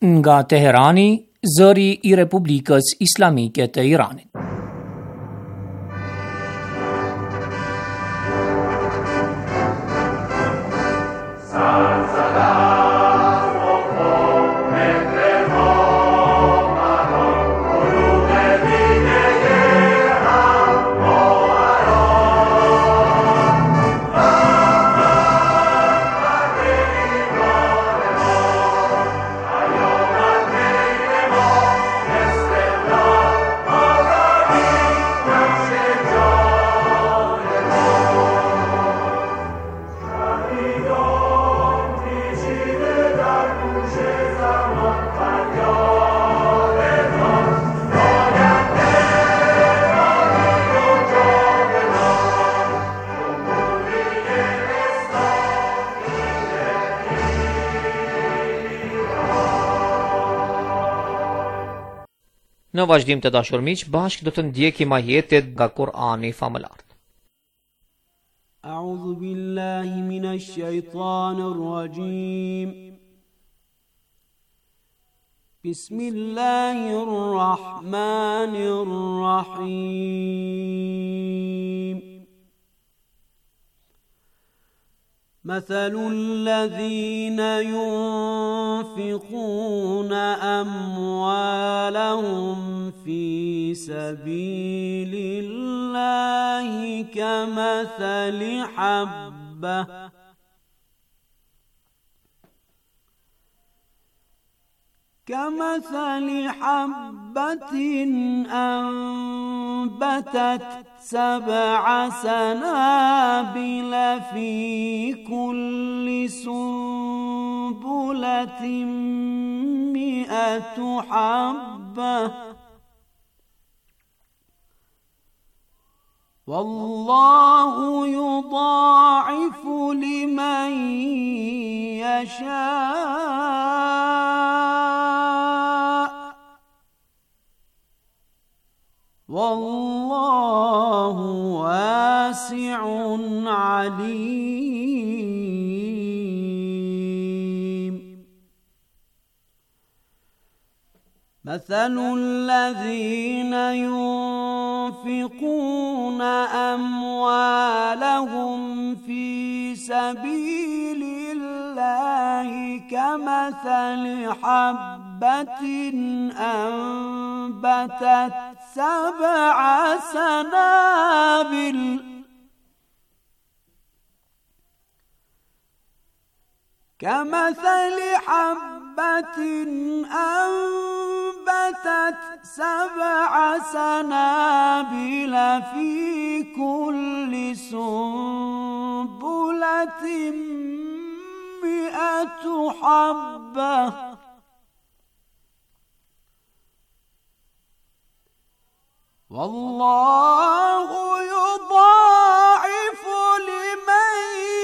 Nga Teherani, zëri I Republikës Islamike të Iranit. Në vazhdim të dashur miq, bashkë do të ndjekim ajetet nga Kur'ani famëlar. A'udhu billahi minash shaitanir rajim. Bismillahir rahmanir rahim. مثل الذين ينفقون أموالهم في سبيل الله كمثل حبة أنبتت 7 سنابل في كل سنبلة 100 حبة والله يضاعف لمن يشاء والله واسع عليم. مثل الذين ينفقون أموالهم في سبيل الله كمثل حبة أنبتت 7 سنابل كمثل حبة أنبتت 7 سنابل في كل سنبلة 100 حبة والله يضاعف لمن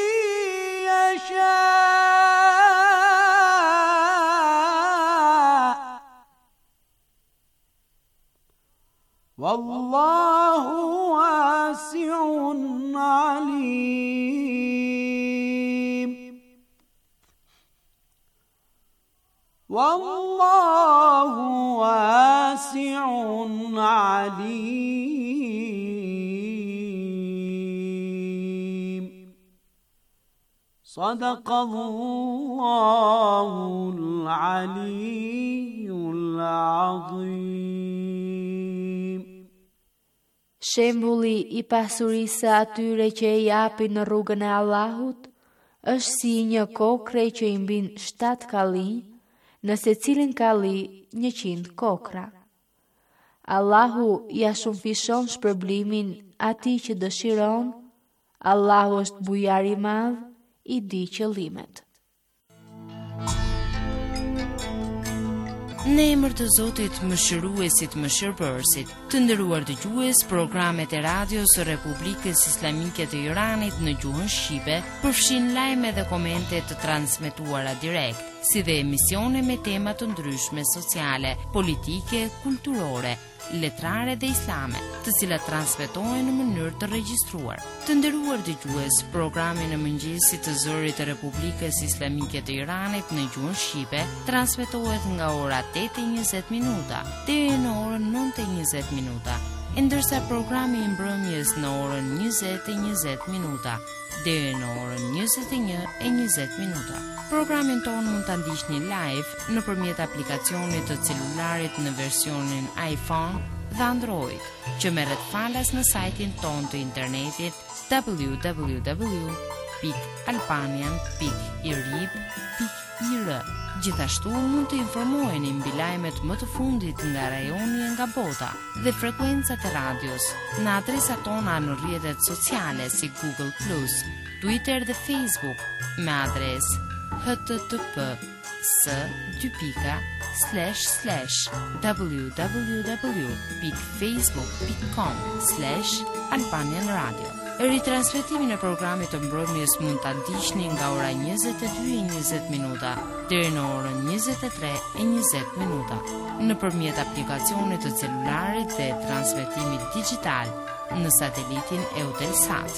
يشاء والله واسع عليم. والله واسع عليم. صدق الله العلي العظيم. Shembulli I pasurisë atyre që e japin në rrugën e Allahut është si një kokre që I mbin 7 kalli, në secilin kalli 100 kokra. Allahu ja shumëfishon shpërblimin atij që dëshiron. Allahu është bujar I madh, I di qëllimet. Në emër të Zotit Mëshiruesit Mëshirbërësit, të nderuar dëgjues, programet e radios së Republikës Islamike të Iranit në gjuhën shqipe përfshin lajme dhe komente të transmetuara direkt, si dhe emisione me tema të ndryshme sociale, politike, kulturore, letrare dhe islame, të cilat transmetohen në mënyrë të regjistruar. Të nderuar dëgjues, programi në mëngjesit të Zërit të Republikës Islamike të Iranit në gjuhën shqipe transmetohet nga ora 8:20 minuta deri në orën 9:20 minuta, ndërsa programi i mbrëmjes në orën 20:20 minuta deri në orën 21:20 minuta. Programin tonë mund ta ndiqni live nëpërmjet aplikacionit të celularit në versionin iPhone dhe Android, që merret falas në sajtin tonë të internetit www.albanian.irib.ir. Gjithashtu mund të informoheni mbi lajmet më të fundit nga rajoni e nga bota dhe frekuencat e radios në adresat tona në rrjetet sociale si Google+, Twitter dhe Facebook me adresë http://www.facebook.com/Albanian Radio. Ritransmetimin e programit të mbrëmjes mund ta ndiqni nga ora 22:20 minuta deri në orën 23:20 minuta nëpërmjet aplikacionit të celularit dhe transmetimit digjital në satelitin Eutelsat.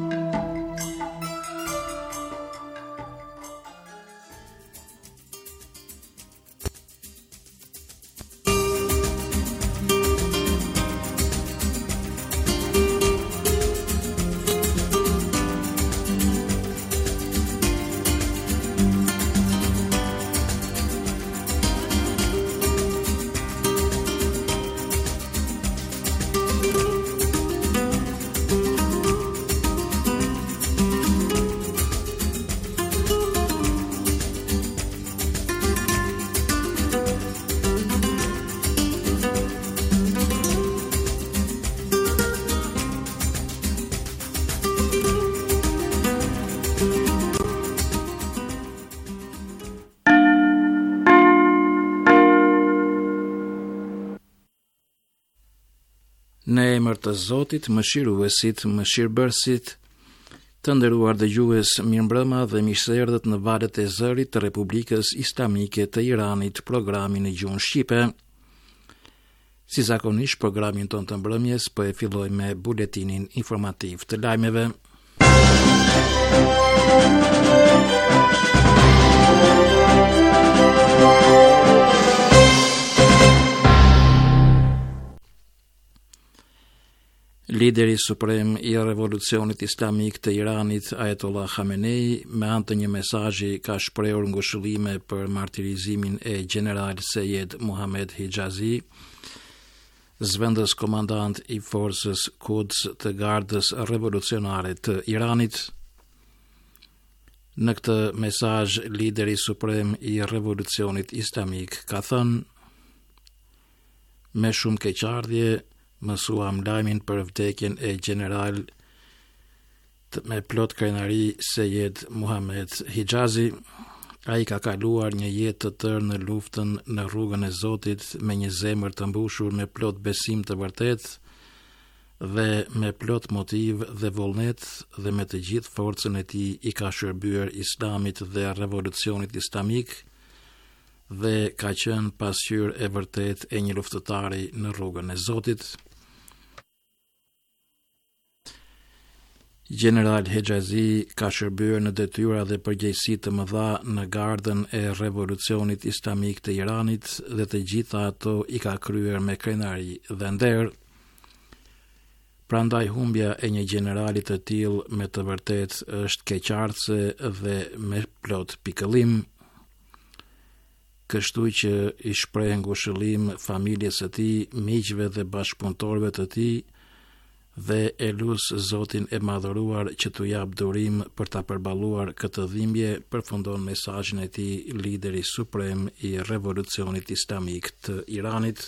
Në emër të Zotit, mëshiruesit, mëshirbërësit, të nderuar dëgjues, mirëmbrëma dhe mirëseardhët në valët e zërit të Republikës Islamike të Iranit, programin në gjuhën shqipe. Si zakonisht, programin ton të mbrëmjes po e filloj me buletinin informativ të lajmeve. Lideri suprem i revolucionit islamik të Iranit, Ayatollah Khamenei, me anë të një mesazhi ka shprehur ngushëllime për martirizimin e general Seyed Mohammed Hijazi, zëvendës komandant i forcës Quds të Gardës Revolucionare të Iranit. Në këtë mesazh, lideri suprem i revolucionit islamik ka thënë: me shumë keqardhje mësuam lajmin për vdekjen e general me plot krenari Seyed Mohammed Hijazi. Ai ka kaluar një jetë të tërë në luftën në rrugën e Zotit me një zemër të mbushur me plot besim të vërtet dhe me plot motiv dhe vullnet, dhe me të gjithë forcën e tij i ka shërbyer Islamit dhe revolucionit islamik dhe ka qenë pasqyrë e vërtet e një luftëtari në rrugën e Zotit. General Hijazi ka shërbyer në detyra dhe përgjegjësi të mëdha në gardën e revolucionit islamik të Iranit dhe të gjitha ato i ka kryer me krenari dhe nder. Prandaj humbja e një generali të tillë me të vërtet është keqardhëse dhe me plot pikëllim. Kështu që i shpreh ngushëllim familjes së tij, miqve dhe bashkëpunëtorëve të tij dhe e lut Zotin e madhëruar që t'u jap durim për ta përballuar këtë dhimbje, përfundon mesazhin e tij lideri suprem i revolucionit islamik të Iranit.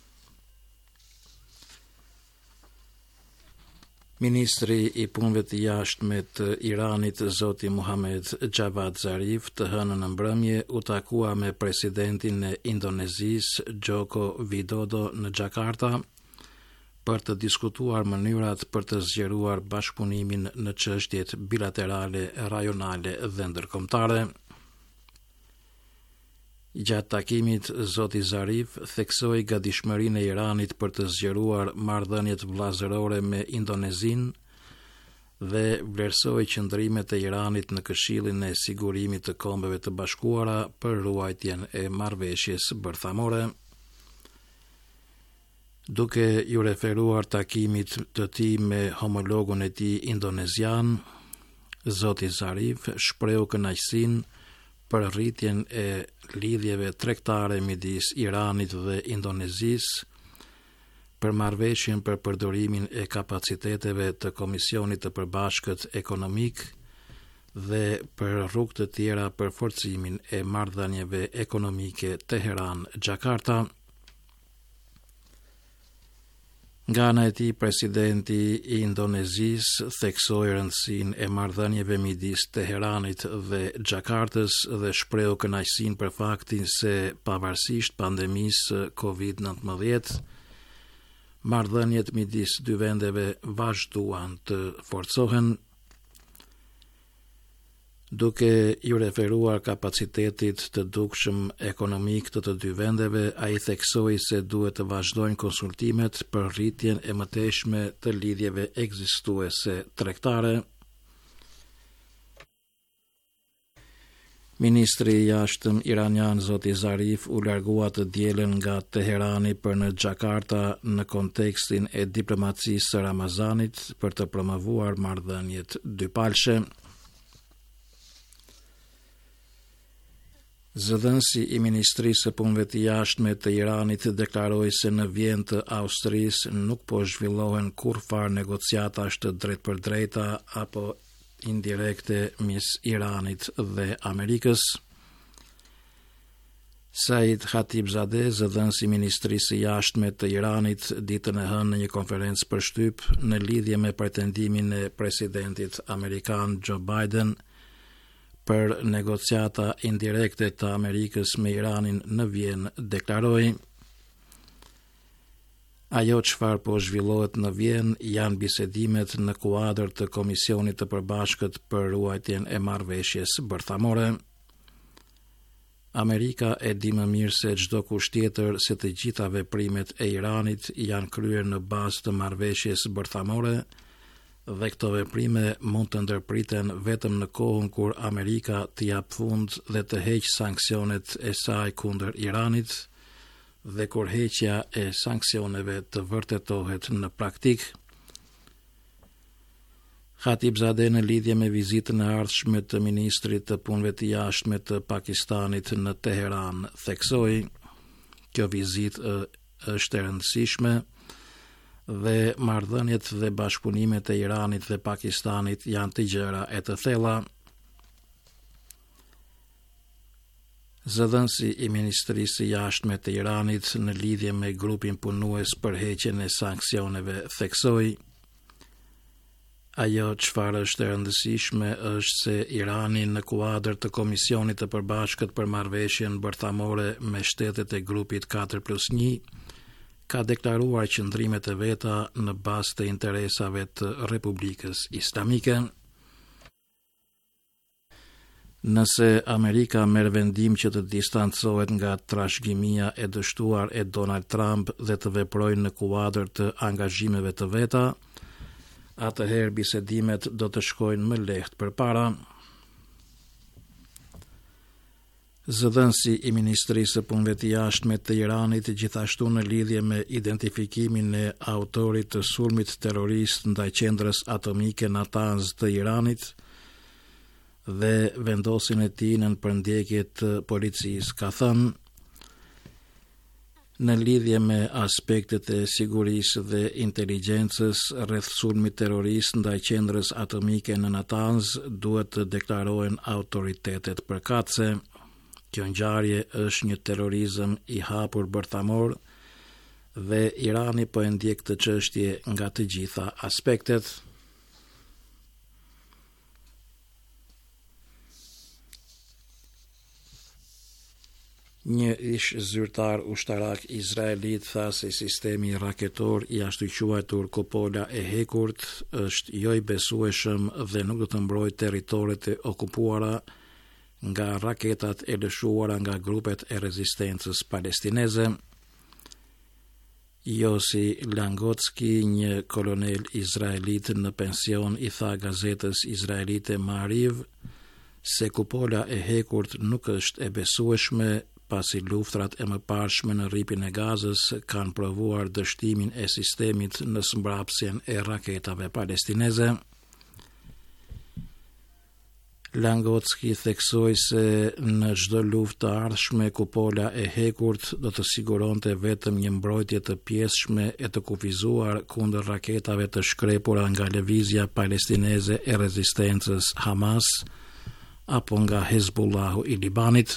Ministri i punëve të jashtme të Iranit, zoti Muhammed Javad Zarif, të hënën në mbrëmje u takua me presidentin e Indonezisë, Joko Widodo, në Jakarta për të diskutuar mënyrat për të zgjeruar bashkëpunimin në çështjet bilaterale, rajonale dhe ndërkombëtare. Gjatë takimit, zoti Zarif theksoi gatishmërinë e Iranit për të zgjeruar marrëdhëniet vllazërore me Indonezinë dhe vlerësoi qëndrimet e Iranit në Këshillin e Sigurimit të Kombeve të Bashkuara për ruajtjen e marrëveshjes bërthamore. Duke ju referuar takimit të tij me homologun e tij indonezian, zoti Zarif shprehu kënaqësinë për rritjen e lidhjeve tregtare midis Iranit dhe Indonezisë, për marrëveshjen për përdorimin e kapaciteteve të Komisionit të Përbashkët Ekonomik dhe për rrugë të tjera për forcimin e marrëdhënieve ekonomike Teheran-Jakarta. Nga ana e tij, presidenti i Indonezisë theksoi rëndësinë e marrëdhënieve midis Teheranit dhe Jakartës dhe shprehu kënaqësinë për faktin se pavarësisht pandemisë COVID-19, marrëdhëniet midis dy vendeve vazhduan të forcohen. Duke ju referuar kapacitetit të dukshëm ekonomik të të dy vendeve, ai theksoi se duhet të vazhdojnë konsultimet për rritjen e mëtejshme të lidhjeve ekzistuese tregtare. Ministri i jashtëm iranian zoti Zarif u largua të dielën nga Teherani për në Jakarta në kontekstin e diplomacisë së Ramazanit për të promovuar marrëdhëniet dypalshe. Zëdhënësi i Ministrisë së Punëve të Jashtme të Iranit deklaroi se në vend të Austrisë nuk po zhvillohen kurrfarë negociatash të drejtpërdrejta apo indirekte mes Iranit dhe Amerikës. Said Khatibzadeh, zëdhënësi i Ministrisë së Jashtme të Iranit, ditën e hënë në një konferencë për shtyp në lidhje me pretendimin e presidentit amerikan Joe Biden për negociata indirekte të Amerikës me Iranin në Vjenë, deklaroi: ajo çfarë po zhvillohet në Vjenë janë bisedimet në kuadër të Komisionit të Përbashkët për ruajtjen e marrëveshjes bërthamore. Amerika e di më mirë se çdo kusht tjetër se të gjitha veprimet e Iranit janë kryer në bazë të marrëveshjes bërthamore, dhe këto veprime mund të ndërpriten vetëm në kohën kur Amerika të jap fund dhe të heqë sanksionet e saj kundër Iranit dhe kur heqja e sanksioneve të vërtetohet në praktik. Khatibzadeh, në lidhje me vizitën e ardhshme të ministrit të punëve të jashtme të Pakistanit në Teheran, theksoi: kjo vizitë është e rëndësishme dhe marrëdhëniet dhe bashkëpunimet e Iranit dhe Pakistanit janë të gjëra e të thella. Zëdhënësi i Ministrisë së Jashtme të Iranit në lidhje me grupin punues për heqjen e sanksioneve theksoi: ajo çfarë është e rëndësishme është se Irani në kuadër të Komisionit të Përbashkët për marrëveshjen bërthamore me shtetet e grupit 4+1 ka deklaruar qëndrimet e veta në bazë të interesave të Republikës Islamike. Nëse Amerika merr vendim që të distancohet nga trashëgimia e dështuar e Donald Trump dhe të veprojë në kuadër të angazhimeve të veta, atëherë bisedimet do të shkojnë më lehtë përpara. Zëdhënësi i Ministrisë së Punëve të Jashtme të Iranit, gjithashtu në lidhje me identifikimin e autorit të sulmit terrorist ndaj qendrës atomike Natanz të Iranit dhe vendosjen e tij në përndjekje të policisë, ka thënë: në lidhje me aspektet e sigurisë dhe inteligjencës rreth sulmit terrorist ndaj qendrës atomike në Natanz duhet të deklarohen autoritetet përkatëse. Kjo ngjarje është një terrorizëm i hapur bërthamor dhe Irani po e ndjek këtë çështje nga të gjitha aspektet. Një ish zyrtar ushtarak izraelit tha se sistemi raketor i ashtu quajtur Cupola e hekurt është jo i besueshëm dhe nuk do të mbrojë territoret e okupuara nga raketat e lëshuara nga grupet e rezistencës palestineze. Josi Langotski, një kolonel izraelit në pension, i tha gazetës izraelite Maariv se kupola e hekurt nuk është e besueshme pasi luftrat e mëparshme në rripin e Gazës kanë provuar dështimin e sistemit në mbrapsjen e raketave palestineze. Langotski theksoi se në çdo luftë të ardhshme kupola e hekurt do të siguronte vetëm një mbrojtje të pjesshme e të kufizuar kundër raketave të shkrepura nga lëvizja palestineze e rezistencës Hamas apo nga Hezbollahu i Libanit.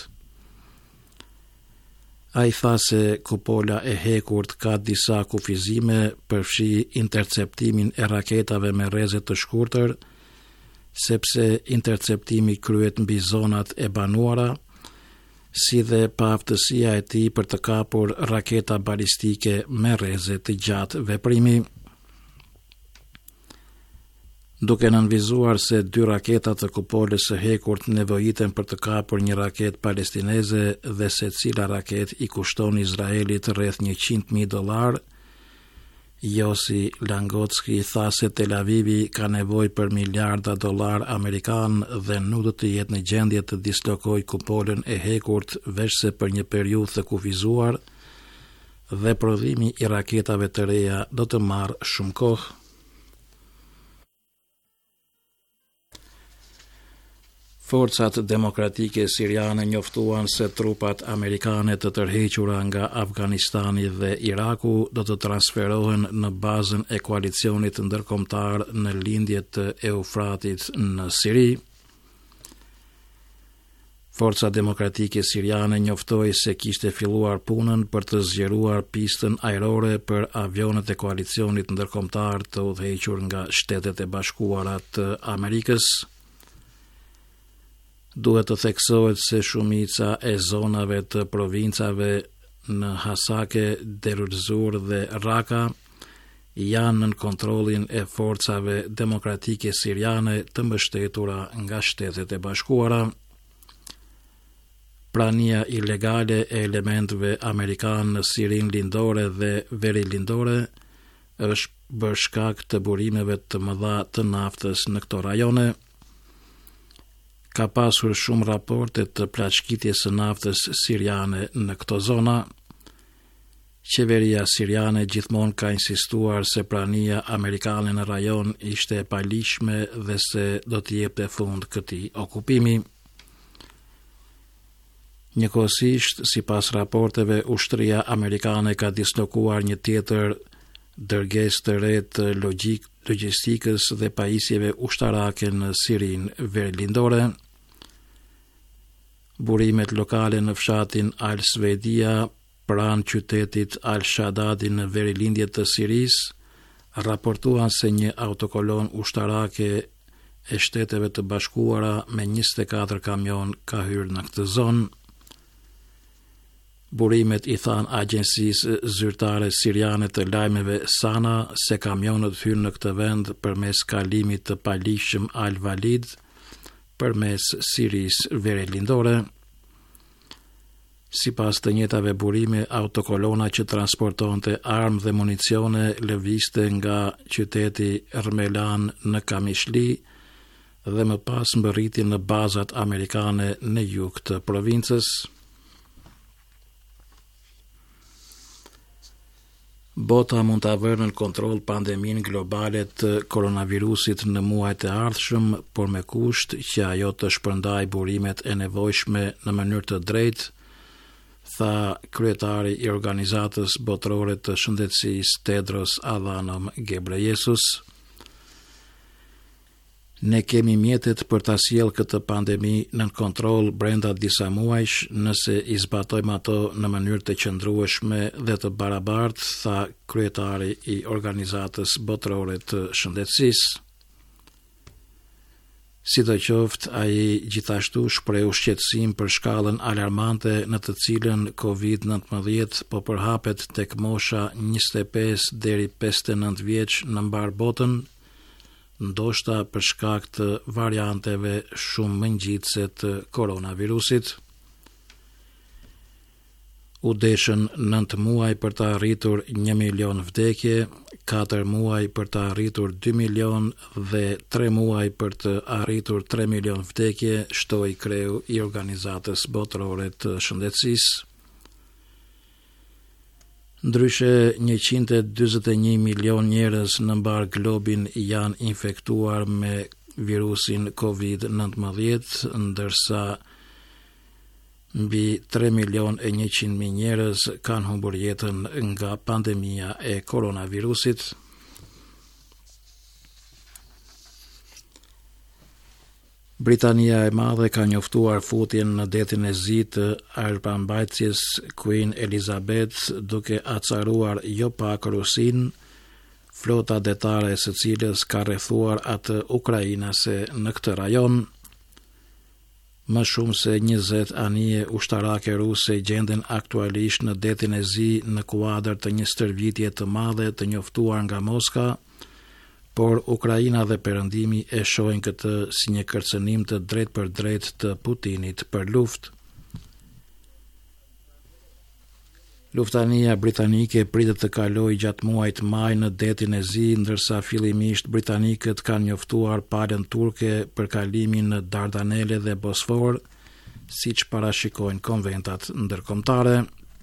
Ai tha se kupola e hekurt ka disa kufizime, përfshi interceptimin e raketave me rreze të shkurtër, sepse interceptimi kryhet mbi zonat e banuara, si dhe paaftësia e tij për të kapur raketa balistike me rreze të gjatë veprimi. Duke nënvizuar se 2 raketa të kupolës së hekurt nevojiten për të kapur një raketë palestineze dhe secila raketë i kushton Izraelit rreth $100,000, Josi Langotski tha se Tel Avivi ka nevojë për miliarda dollar amerikan dhe nuk do të jetë në gjendje të dislokojë kupolën e hekurt veçse për një periudhë të kufizuar dhe prodhimi i raketave të reja do të marrë shumë kohë. Forcat demokratike siriane njoftuan se trupat amerikane të tërhequra nga Afganistani dhe Iraku do të transferohen në bazën e koalicionit ndërkombëtar në lindjet të Eufratit në Siri. Forca demokratike siriane njoftoi se kishte filluar punën për të zgjeruar pistën ajrore për avionet e koalicionit ndërkombëtar të udhëhequr nga Shtetet e Bashkuara të Amerikës. Duhet të theksohet se shumica e zonave të provincave në Hasake, Deir ez-Zor dhe Raqqa janë në kontrollin e forcave demokratike siriane të mbështetura nga Shtetet e Bashkuara. Prania ilegale e elementëve amerikanë në Sirinë lindore dhe verilindore është bërë shkak të burimeve të mëdha të naftës në këto rajone. Ka pasur shumë raporte të plaçkitjes së naftës siriane në këto zona. Qeveria siriane gjithmonë ka insistuar se prania amerikane në rajon ishte e palishme dhe se do të jepte fund këtij okupimi. Njëkohësisht, sipas raporteve, ushtria amerikane ka dislokuar një tjetër dërgesë të re të logjistikës dhe pajisjeve ushtarake në Sirinë verilindore. Burimet lokale në fshatin Al-Svedia pranë qytetit Al-Shadadi në verilindje të Sirisë raportuan se një autokolon ushtarake e Shteteve të Bashkuara me 24 kamion ka hyrë në këtë zonë. Burimet i than agjencisë zyrtare siriane të lajmeve Sana se kamionët hyrën në këtë vend përmes kalimit të palishëm Al-Walid përmes Sirisë verilindore. Sipas të njëjtave burime, autokolona që transportonte armë dhe municione lëvizte nga qyteti Rmelan në Kamishli dhe më pas mbërriti në bazat amerikane në jug të provincës. Bota mund të avërë në kontroll pandemin globale të koronavirusit në muajt e ardhshëm, por me kusht që ajo të shpërndaj burimet e nevojshme në mënyrë të drejtë, tha kryetari i Organizatës Botërore të Shëndetësisë Tedros Adhanom Ghebreyesus. Ne kemi mjetet për ta sjellë këtë pandemi në kontroll brenda disa muajsh nëse i zbatojmë ato në mënyrë të qëndrueshme dhe të barabartë, tha kryetari i Organizatës Botërore të Shëndetësisë. Sidoqoftë, ai gjithashtu shprehu shqetësim për shkallën alarmante në të cilën COVID-19 po përhapet tek mosha 25 deri 59 vjeç në mbar botën, ndoshta për shkak të varianteve shumë mëngjitëse të koronavirusit. U deshën 9 muaj për të arritur 1 milion vdekje, 4 muaj për të arritur 2 milion dhe 3 muaj për të arritur 3 milion vdekje, shtoi kreu i Organizatës Botërore të Shëndetësisë. Ndryshe 141 milion njerëz në mbar globin janë infektuar me virusin COVID-19, ndërsa mbi 3 milion e 100.000 njerëz kanë humbur jetën nga pandemia e koronavirusit. Britania e Madhe ka njoftuar futjen në detin e zi të ajrpambajtjes Queen Elizabeth, duke acaruar jo pak Rusin, flota detare së cilës ka rrethuar atë ukrainase në këtë rajon. Më shumë se 20 anije ushtarake ruse gjenden aktualisht në detin e zi në kuadër të një stërvitje të madhe të njoftuar nga Moska, por Ukraina dhe Perëndimi e shohin këtë si një kërcënim të drejt për drejt të Putinit për luftë. Luftania britanike pritet të kalojë gjatë muajit maj në detin e zi, ndërsa fillimisht britanikët kanë njoftuar palën turke për kalimin në Dardanele dhe Bosfor, siç parashikojnë konventat ndërkombëtare.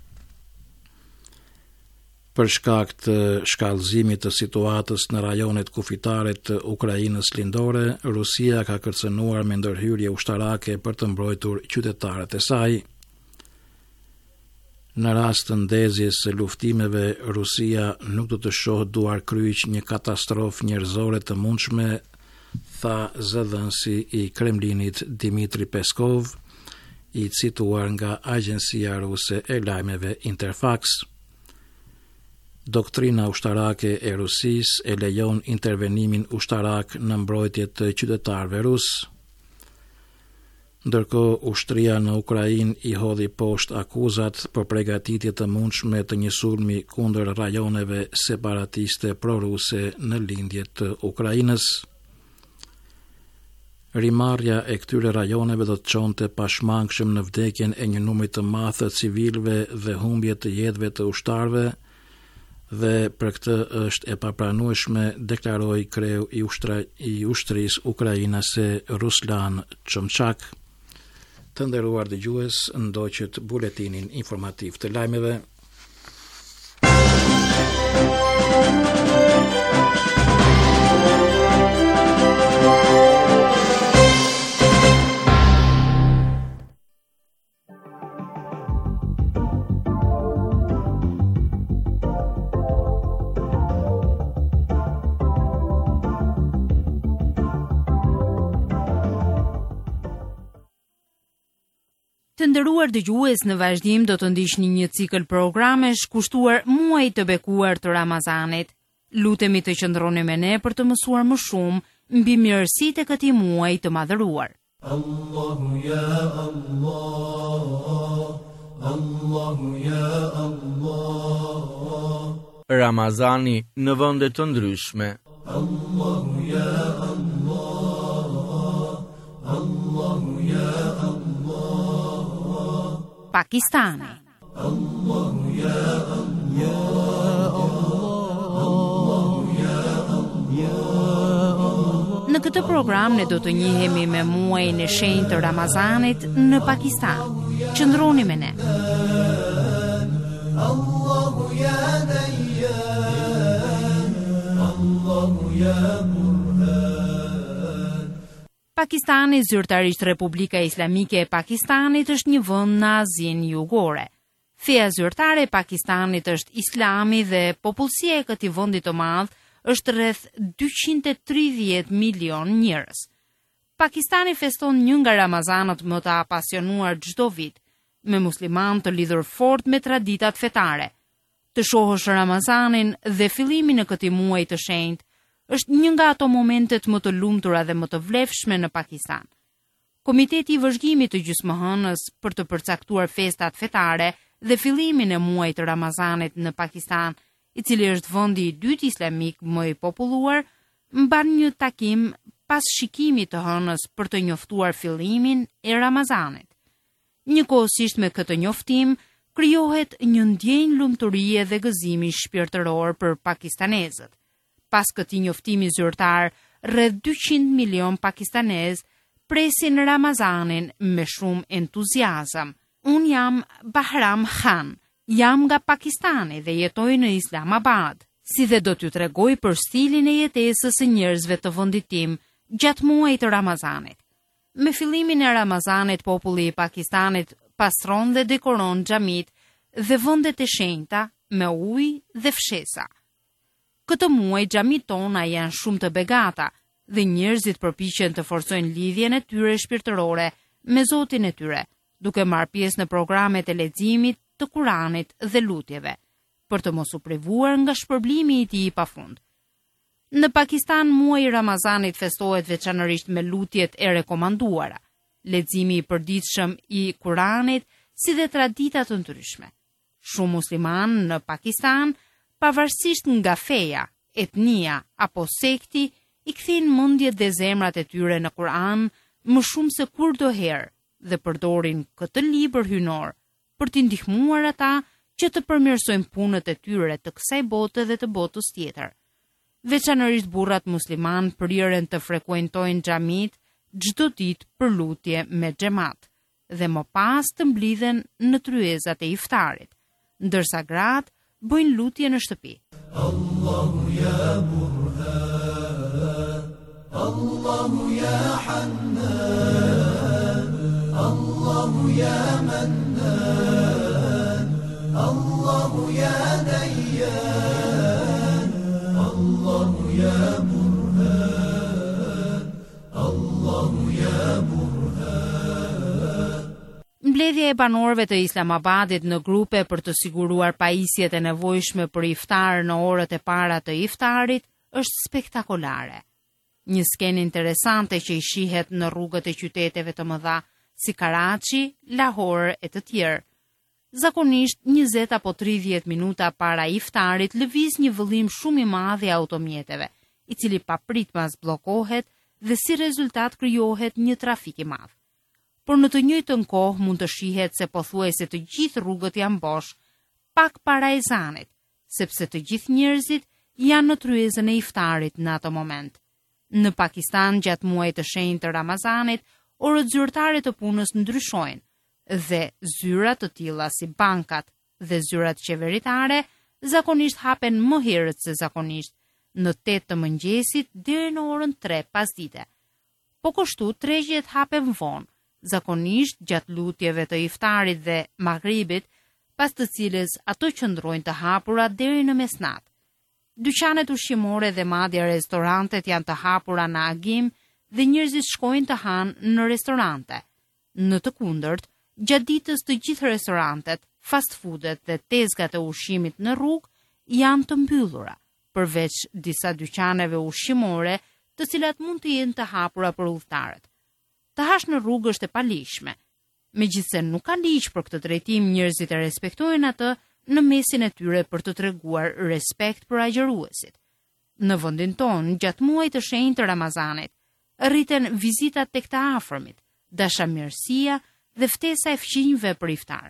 Për shkak të shkallëzimit të situatës në rajonet kufitare të Ukrainës lindore, Rusia ka kërcënuar me ndërhyrje ushtarake për të mbrojtur qytetarët e saj. Në rast të ndezjes së luftimeve, Rusia nuk do të shohë duar kryq një katastrofë njerëzore të mundshme, tha zëdhënësi i Kremlinit Dmitri Peskov, i cituar nga agjencia ruse e lajmeve Interfax. Doktrina ushtarake e Rusisë e lejon intervenimin ushtarak në mbrojtje të qytetarëve rusë. Ndërkohë, ushtria në Ukrainë i hodhi poshtë akuzat për përgatitje të mundshme të një sulmi kundër rajoneve separatiste proruse në lindje të Ukrainës. Rimarrja e këtyre rajoneve do të çonte pashmangshëm në vdekjen e një numri të madh të civilëve dhe humbje të jetëve të ushtarëve, dhe për këtë është e papranueshme, deklaroi kreu i ushtrisë ukrainase Ruslan Chomchak. Të nderuar dëgjues, ndoqët buletinin informativ të lajmeve. Të nderuar dëgjues, në vazhdim do të ndiqni një cikël programesh kushtuar muajit të bekuar të Ramazanit. Lutemi të qëndroni me ne për të mësuar më shumë mbi mirësitë e këtij muaji të madhëruar. Allahu ya Allah, Allahu ya Allah. Ramazani në vende të ndryshme. Allahu ya Allah, Allahu ya Allah. Pakistani. Allahu ya Allah, Allahu ya Allah. Në këtë program ne do të njihemi me muajin e shenjtë të Ramazanit në Pakistan. Qëndroni me ne. Allahu ya Dayyan, Allahu ya Pakistani, zyrtarisht Republika Islamike e Pakistanit, është një vend në Azinë Jugore. Feja zyrtare e Pakistanit është Islami dhe popullsia e këtij vendi të madh është rreth 230 milion njerëz. Pakistani feston një nga Ramazanët më të apasionuar çdo vit, me musliman të lidhur fort me traditat fetare. Të shohësh Ramazanin dhe fillimin e këtij muaji të shenjtë është një nga ato momentet më të lumtura dhe më të vlefshme në Pakistan. Komiteti i Vëzhgimit të Gjysmëhënës për të përcaktuar festat fetare dhe fillimin e muajit të Ramazanit në Pakistan, i cili është vendi i dytë islamik më i populluar, mban një takim pas shikimit të hënës për të njoftuar fillimin e Ramazanit. Njëkohësisht me këtë njoftim, krijohet një ndjenjë lumturie dhe gëzimi shpirtëror për pakistanezët. Pas këtij njoftimi zyrtar, rreth 200 milion pakistanez presin Ramazanin me shumë entuziazëm. Unë jam Bahram Khan, jam nga Pakistani dhe jetoj në Islamabad. Si dhe do t'ju tregoj për stilin e jetesës së njerëzve të vendit tim gjatë muajit të Ramazanit. Me fillimin e Ramazanit, populli i Pakistanit pastron dhe dekoron xhamit dhe vendet e shenjta me ujë dhe fshesa. Këtë muaj xhamit tona janë shumë të begata dhe njerëzit përpiqen të forcojnë lidhjen e tyre shpirtërore me Zotin e tyre, duke marrë pjesë në programet e leximit të Kuranit dhe lutjeve, për të mos u privuar nga shpërblimi i tij i pafund. Në Pakistan, muaji i Ramazanit festohet veçanërisht me lutjet e rekomanduara, leximi i përditshëm i Kuranit, si dhe tradita të ndryshme. Shumë muslimanë në Pakistan, pavarësisht nga feja, etnia apo sekti, i kthin mendjet dhe zemrat e tyre në Kur'an më shumë se kurdoherë dhe përdorin këtë libër hyjnor për t'i ndihmuar ata që të përmirësojnë punët e tyre të kësaj bote dhe të botës tjetër. Veçanërisht burrat musliman prirën të frekuentojnë xhamit çdo ditë për lutje me xhamat dhe më pas të mblidhen në tryezat e iftarit, ndërsa gratë bëjnë lutje në shtëpi. Allahu ya Burhan, Allahu ya Hannan, Allahu ya Mannan, Allahu ya Dayyan, Allahu ya Burhan, Allahu ya Burhan. Mbledhja e banorëve të Islamabadit në grupe për të siguruar pajisjet e nevojshme për iftar në orët e para të iftarit është spektakolare. Një skenë interesante që i shihet në rrugët e qyteteve të mëdha si Karachi, Lahore e të tjerë. Zakonisht 20 apo 30 minuta para iftarit lëviz një vëllim shumë i madh i automjeteve, i cili papritmas bllokohet dhe si rezultat krijohet një trafik i madh. Por në të njëjtën kohë mund të shihet se pothuajse të gjithë rrugët janë bosh pak para ezanit, sepse të gjithë njerëzit janë në tryezën e iftarit në atë moment. Në Pakistan, gjatë muajit të shenjtë të Ramazanit, orët zyrtare të punës ndryshojnë dhe zyrat të tilla si bankat dhe zyrat qeveritare zakonisht hapen më herët se zakonisht, në 8 të mëngjesit deri në orën 3 pasdite. Po kështu tregjet hapen vonë, zakonisht gjatë lutjeve të iftarit dhe maghribit, pas të cilës ato qëndrojnë të hapura deri në mesnat. Dyqanet ushqimore dhe madje restorantet janë të hapura në agim dhe njerëzit shkojnë të hanë në restorante. Në të kundërt, gjatë ditës të gjithë restorantet, fast foodet dhe tezgat e ushqimit në rrugë janë të mbyllura, përveç disa dyqaneve ushqimore, të cilat mund të jenë të hapura për udhëtarët. Të hash në rrugë është e palishme. Megjithse nuk ka ligj për këtë drejtim, njerëzit e respektojnë atë në mesin e tyre për të treguar respekt për agjëruesit. Në vendin tonë, gjatë muajit të shenjtë të Ramazanit, rriten vizitat tek të afërmit, dashamirësia dhe ftesa e fqinjve për iftar.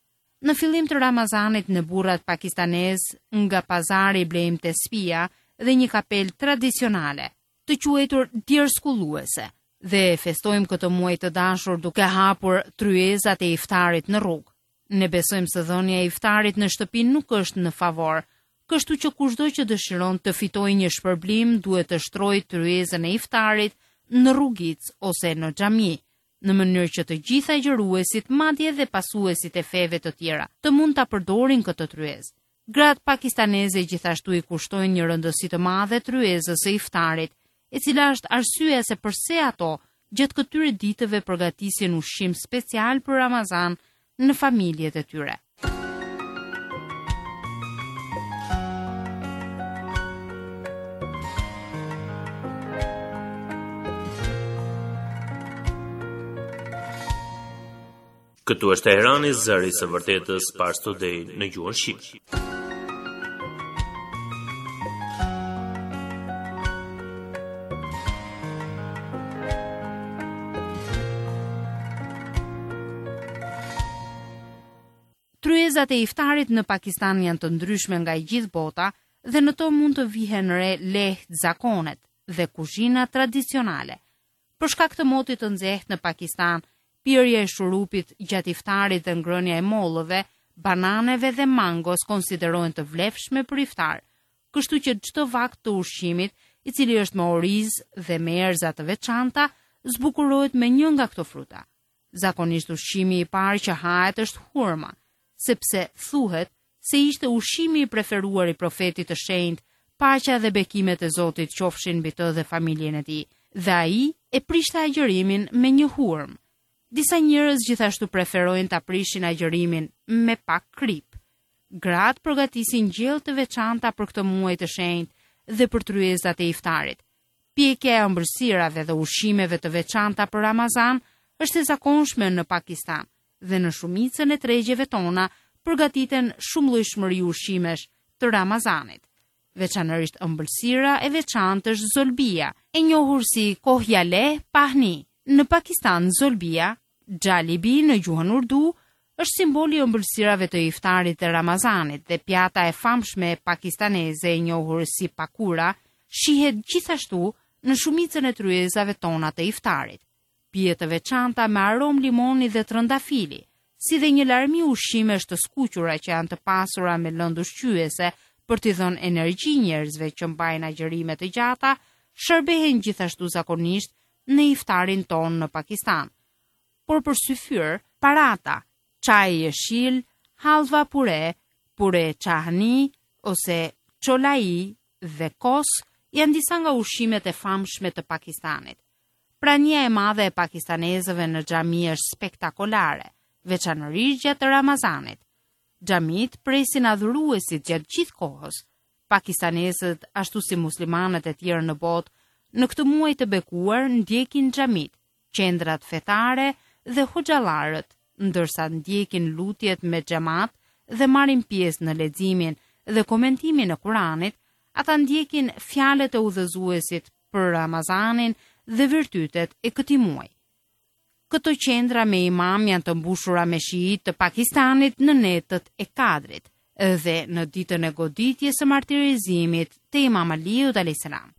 Në fillim të Ramazanit, në burrat pakistanez nga pazari blejmë tespia dhe një kapel tradicionale, të quajtur djerskulluese, dhe festojmë këtë muaj të dashur duke hapur tryezat e iftarit në rrugë. Ne besojmë se dhënia e iftarit në shtëpi nuk është në favor, kështu që kushdo që dëshiron të fitojë një shpërblim duhet të shtrojë tryezën e iftarit në rrugic ose në xhami, në mënyrë që të gjithë agjëruesit, madje dhe pasuesit e feve të tjera, të mund ta përdorin këtë tryezë. Gratë pakistaneze gjithashtu i kushtojnë një rëndësi të madhe tryezës së iftarit, e cila është arsyeja se pse ato gjatë këtyre ditëve përgatisin ushqim special për Ramazan në familjet e tyre. Këtu është Teherani, zëri i së vërtetës, Pars Today në gjuhën shqipe. Kryezat e iftarit në Pakistan janë të ndryshme nga i gjithë bota dhe në to mund të vihen re lehtë zakonet dhe kuzhina tradicionale. Për shkak të motit të nxehtë në Pakistan, pirja e shurupit gjatë iftarit dhe ngrënia e mollëve, bananeve dhe mangos konsiderohen të vlefshme për iftar, kështu që çdo vakt të ushqimit, i cili është me oriz dhe me erza të veçanta, zbukurohet me një nga këto fruta. Zakonisht ushqimi i parë që hahet është hurma, sepse thuhet se ishte ushqimi i preferuar i profetit të shenjtë, paqja dhe bekimet e Zotit qofshin mbi të dhe familjen e tij, dhe ai e prishte agjërimin me një hurmë. Disa njerëz gjithashtu preferojnë ta prishin agjërimin me pak krip. Gratë përgatisin gjellë të veçanta për këtë muaj të shenjtë dhe për tryezat e iftarit. Pjekja e ëmbëlsirave dhe ushqimeve të veçanta për Ramazan është e zakonshme në Pakistan dhe në shumicën e tregjeve tona përgatiten shumëllojshmëri ushqimesh të Ramazanit. Veçanërisht ëmbëlsira e veçantë është zolbia, e njohur si kohyale pahni. Në Pakistan, zolbia, xhalibi në gjuhën urdu, është simboli i ëmbëlsirave të iftarit të Ramazanit dhe pjata e famshme pakistaneze e njohur si pakura shihet gjithashtu në shumicën e tryezave tona të iftarit. Pije të veçanta me aromë limoni dhe trëndafili, si dhe një larmi ushqimesh të skuqura që janë të pasura me lëndë ushqyese për t'i dhënë energji njerëzve që mbajnë agjërime të gjata, shërbehen gjithashtu zakonisht në iftarin ton në Pakistan. Por për syfyr, parata, çaj jeshil, halva pure, pure çahni ose çolai dhe kos janë disa nga ushqimet e famshme të Pakistanit. Prania e madhe e pakistanezëve në xhami është spektakolare, veçanërisht gjatë Ramazanit. Xhamit presin adhuruesit gjatë gjithë kohës. Pakistanezët, ashtu si muslimanët e tjerë në botë, në këtë muaj të bekuar ndjekin xhamit, qendrat fetare dhe hoxhallarët, ndërsa ndjekin lutjet me xhamat dhe marrin pjesë në leximin dhe komentimin e Kuranit, ata ndjekin fjalët e udhëzuesit për Ramazanin dhe virtytet e këtij muaji. Këto qendra me imam janë të mbushura me shiit të Pakistanit në netët e Kadrit dhe në ditën e goditjes së martirizimit të Imam Aliut alayhis salam.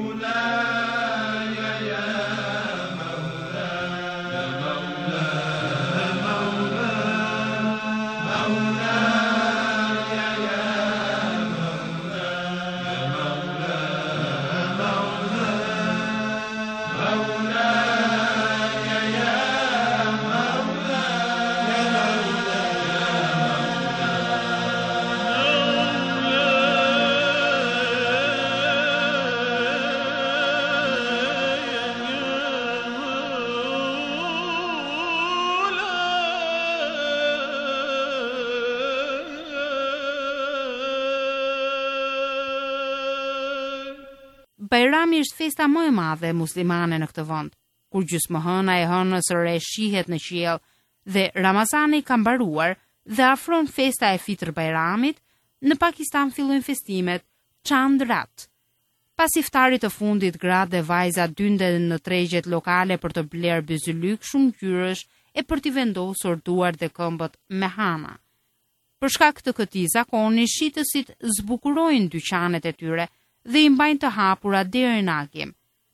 Bajrami është festa më e madhe muslimane në këtë vend, kur gjysmëhëna e hënës së re shihet në qiell dhe Ramazani ka mbaruar dhe afron festa e Fitr Bajramit. Në Pakistan fillojnë festimet Chand Rat. Pas iftarit të fundit, gratë dhe vajza dynden në tregjet lokale për të bler byzylyk shumë ngjyrësh e për t'i vendosur duart dhe këmbët me hana. Për shkak të këtij zakoni, shitësit zbukurojnë dyqanet e tyre dhe i mbajnë të hapura deri në agim.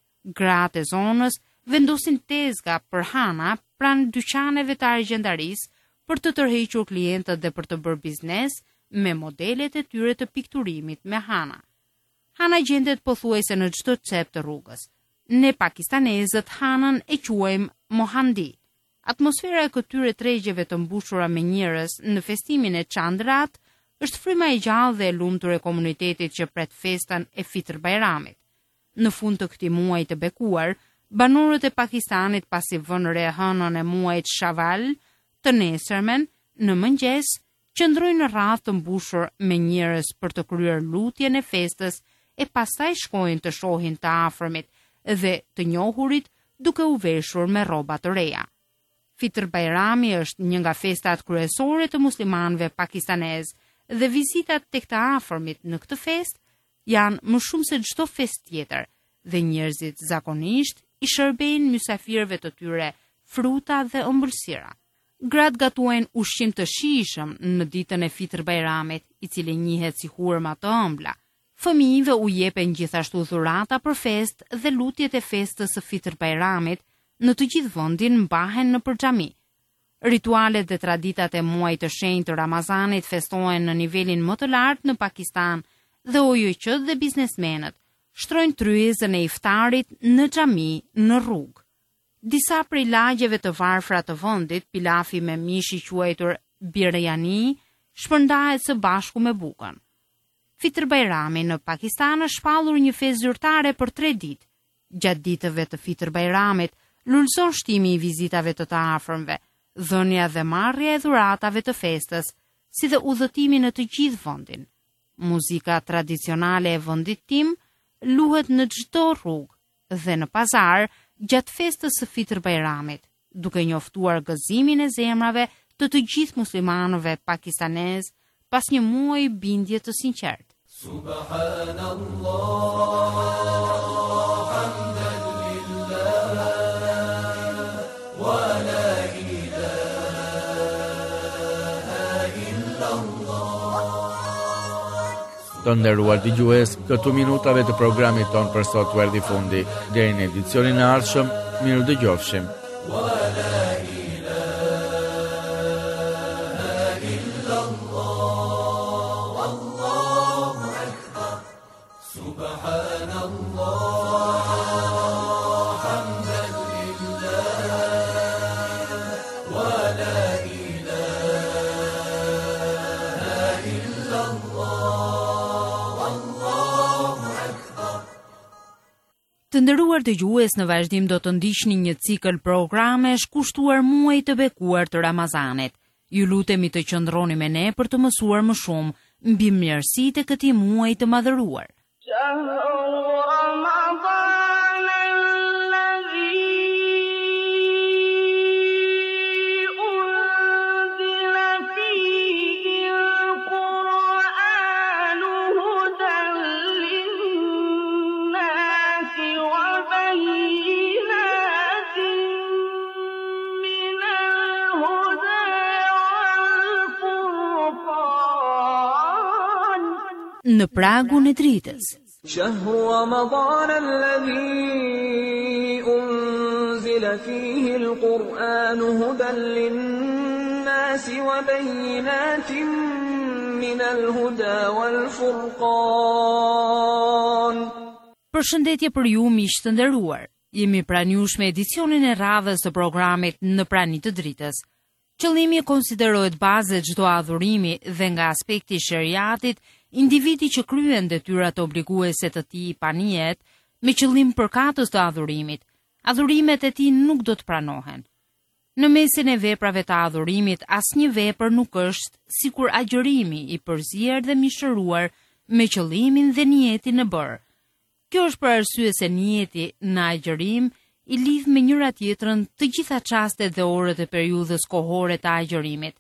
Gratë e zonës vendosin tezga për hana pranë dyqaneve të argjendarisë për të tërhequr klientët dhe për të bërë biznes me modelet e tyre të pikturimit me hana. Hana gjendet pothuajse në çdo cep të rrugës. Ne pakistanezët hanën e quajmë mohandi. Atmosfera e këtyre tregjeve të mbushura me njerëz në festimin e Chandrat është fryma e gjallë dhe e lumtur e komunitetit që pret festën e Fitr Bajramit. Në fund të këtij muaji të bekuar, banorët e Pakistanit, pasi vënë re hënën e muajit Shawal, të nesërmen, në mëngjes, qëndrojnë në radhë të mbushur me njerëz për të kryer lutjen e festës e pastaj shkojnë të shohin të afërmit dhe të njohurit duke u veshur me rroba të reja. Fitr Bajrami është një nga festat kryesore të muslimanëve pakistanez dhe vizitat tek të afërmit në këtë fest janë më shumë se çdo festë tjetër dhe njerëzit zakonisht i shërbejnë mysafirëve të tyre fruta dhe ëmbëlsira. Gratë gatuajnë ushqim të shijshëm në ditën e Fitr Bajramit, i cili njihet si hurma të ëmbla. Fëmijëve u jepen gjithashtu dhurata për festë dhe lutjet e festës së Fitr Bajramit në të gjithë vendin mbahen nëpër xhami. Ritualet dhe traditat e muajit të shenjtë të Ramazanit festohen në nivelin më të lartë në Pakistan dhe OJQ dhe biznesmenët shtrojnë tryezën e iftarit në xhami në rrugë. Disa prej lagjeve të varfra të vendit, pilafi me mish i quajtur biryani, shpërndahet së bashku me bukën. Fitr Bajrami në Pakistan është shpallur një festë zyrtare për 3 ditë. Gjatë ditëve të Fitr Bajramit, lulëson shtimi i vizitave të afërmve, dhënia dhe marrja e dhuratave të festës, si dhe udhëtimi në të gjithë vendin. Muzika tradicionale e vendit tim luhet në çdo rrugë dhe në pazar gjatë festës së Fitr Bajramit, duke njoftuar gëzimin e zemrave të gjithë muslimanëve pakistanez pas një muaji bindje të sinqertë. Të nderuar dëgjues, këtu minutave të programit ton për sot u erdhi fundi. Deri në edicionin e ardhshëm, miru dëgjofshim. Të nderuar dëgjues, në vazhdim do të ndiqni një cikël programesh kushtuar muajit të bekuar të Ramazanit. Ju lutemi të qëndroni me ne për të mësuar më shumë mbi mirësitë e këtij muaji të madhëruar. Në pragun e dritës. شهر رمضان الذي أنزل فيه القرآن هدى للناس وبينات من الهدى والفرقان. Përshëndetje për ju miq të nderuar. Jemi pranuar me edicionin e radhës të programit Në prani të dritës. Qëllimi konsiderohet bazë çdo adhurimi dhe nga aspekti i shariatit, individi që kryen detyrat obliguese të tij pa niyet, me qëllim përkatës të adhurimit, adhurimet e tij nuk do të pranohen. Në mesin e veprave të adhurimit, asnjë vepër nuk është sikur agjërimi i përzier dhe mishëruar me qëllimin dhe niyetin e bërë. Kjo është për arsye se niyeti në agjërim i lidh me njëra tjetrën të gjitha çastet dhe orët e periudhës kohore të agjërimit.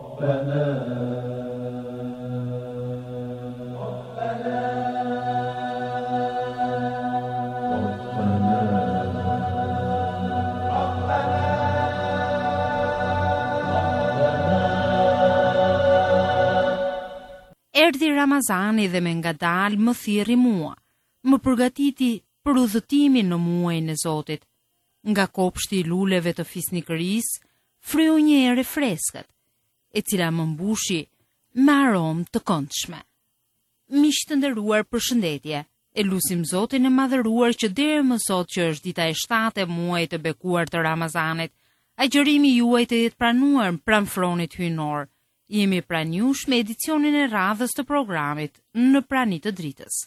Erdhi Ramazani dhe me ngadalë më thirri mua, më përgatiti për udhëtimin në muajin e Zotit. Nga kopshti i luleve të fisnikërisë fryu një erë freskët, e cila më mbushi me aromë të këndshme. Miq të nderuar, përshëndetje. E lutim Zotin e madhëruar që deri më sot që është dita e 7 e muajit të bekuar të Ramazanit, agjërimi juaj të jetë pranuar pranë fronit hyjnor. Jemi pranuar me edicionin e radhës të programit Në prani të dritës.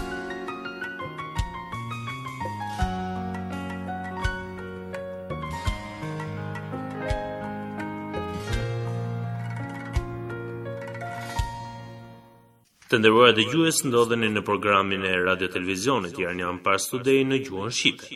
Të nderuar dëgjues, ndodheni në programin e Radio Televizionit Iranian Pars Today në gjuhën shqipe.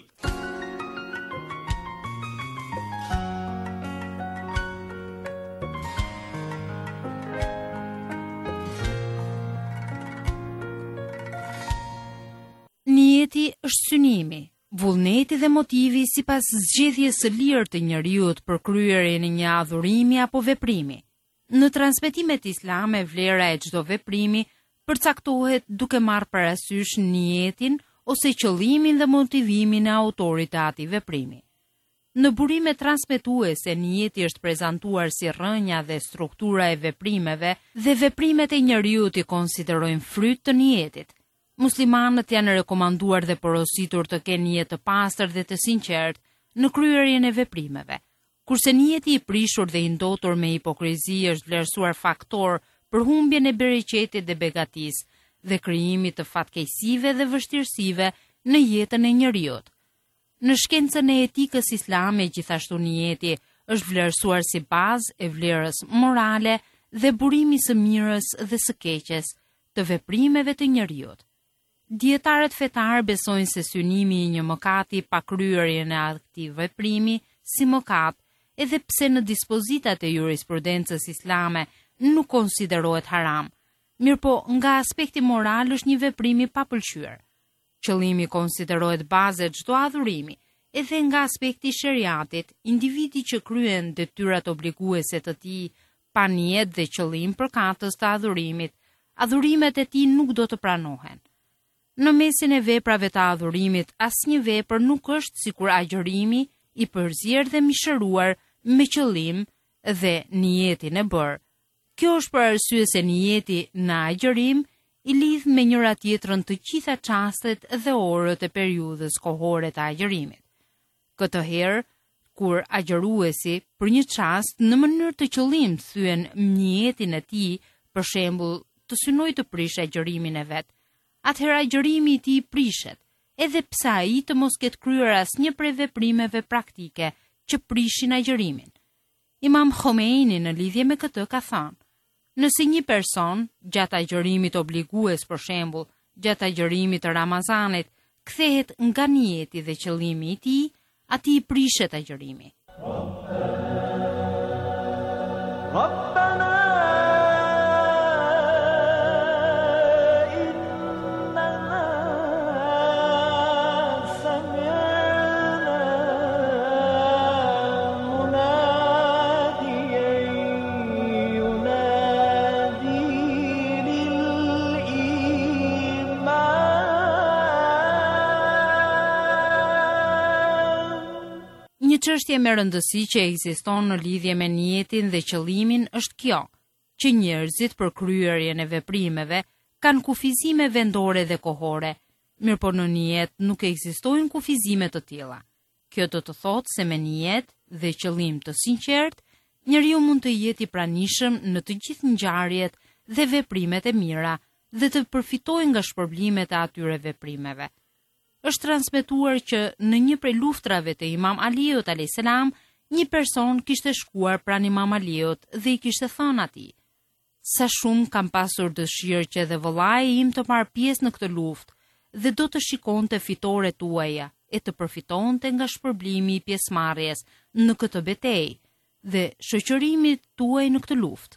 Niyeti është synimi, Vullneti dhe motivi sipas zgjedhjes së lirë të njeriut për kryerjen e një adhurimi apo veprimi. Në transmetimet islame vlera e çdo veprimi përcaktohet duke marrë parasysh niyetin ose qëllimin dhe motivimin e autorit të atij veprimi. Në burimet transmetuese niyeti është prezantuar si rrënja dhe struktura e veprimeve dhe veprimet e njeriut i konsiderojnë fryt të niyetit. Muslimanët janë rekomanduar dhe porositur të kenë niyet të pastër dhe të sinqertë në kryerjen e veprimeve, kurse niyeti i prishur dhe i ndotur me hipokrizi është vlerësuar faktor për humbjen e bereqetit dhe begatisë dhe krijimit të fatkeqësive dhe vështirësive në jetën e njeriut. Në shkencën e etikës islame, gjithashtu niyeti është vlerësuar si bazë e vlerës morale dhe burimi së mirës dhe së keqes të veprimeve të njeriut. Dietarët fetar besojnë se synimi i një mëkati pa kryerjen e atij veprimi si mëkat, edhe pse në dispozitat e jurisprudencës islame nuk konsiderohet haram, mirëpo nga aspekti moral është një veprim i papëlqyer. Qëllimi konsiderohet bazë e çdo adhurimi, edhe nga aspekti i sheriatit, individi që kryen detyrat obliguese të tij pa nijet dhe qëllim përkatës të adhurimit, adhurimet e tij nuk do të pranohen. Në mesin e veprave të adhurimit, asnjë vepër nuk është sikur agjërimi i përzier dhe mishëruar me qëllim dhe niyetin e bërë. Kjo është për arsye se niyeti në agjërim i lidh me njëra tjetrën të gjitha çastet dhe orët e periudhës kohore të agjërimit. Këtë herë, kur agjëruesi për një çast në mënyrë të qëllimt thyen niyetin e tij, për shembull, të synojë të prishë agjërimin e vet, atëherë agjërimi i tij prishet, edhe pse ai të mos ketë kryer asnjë prej veprimeve praktike që prishin agjërimin. Imam Khomeini në lidhje me këtë ka thënë: nëse një person gjatë agjërimit obligues, për shembull, gjatë agjërimit të Ramazanit, kthehet nga niyeti dhe qëllimi i tij, atij i prishet agjërimi. Një çështje me rëndësi që ekziston në lidhje me niyetin dhe qëllimin është kjo, që njerëzit për kryerjen e veprimeve kanë kufizime vendore dhe kohore, mirëpo në niyet nuk ekzistojnë kufizime të tilla. Kjo do të thotë se me niyet dhe qëllim të sinqert, njeriu mund të jetë i pranishëm në të gjithë ngjarjet dhe veprimet e mira dhe të përfitojë nga shpërblimet e atyre veprimeve. Është transmetuar që në një prej luftrave të Imam Aliut a.s. një person kishte shkuar pranë Imam Aliut dhe i kishte thënë atij: sa shumë kam pasur dëshirë që dhe vëllai im të marrë pjesë në këtë luftë dhe do të shikonte fitoret tuaja e të përfitonte nga shpërblimi i pjesëmarrjes në këtë betejë dhe shoqërimit tuaj në këtë luftë.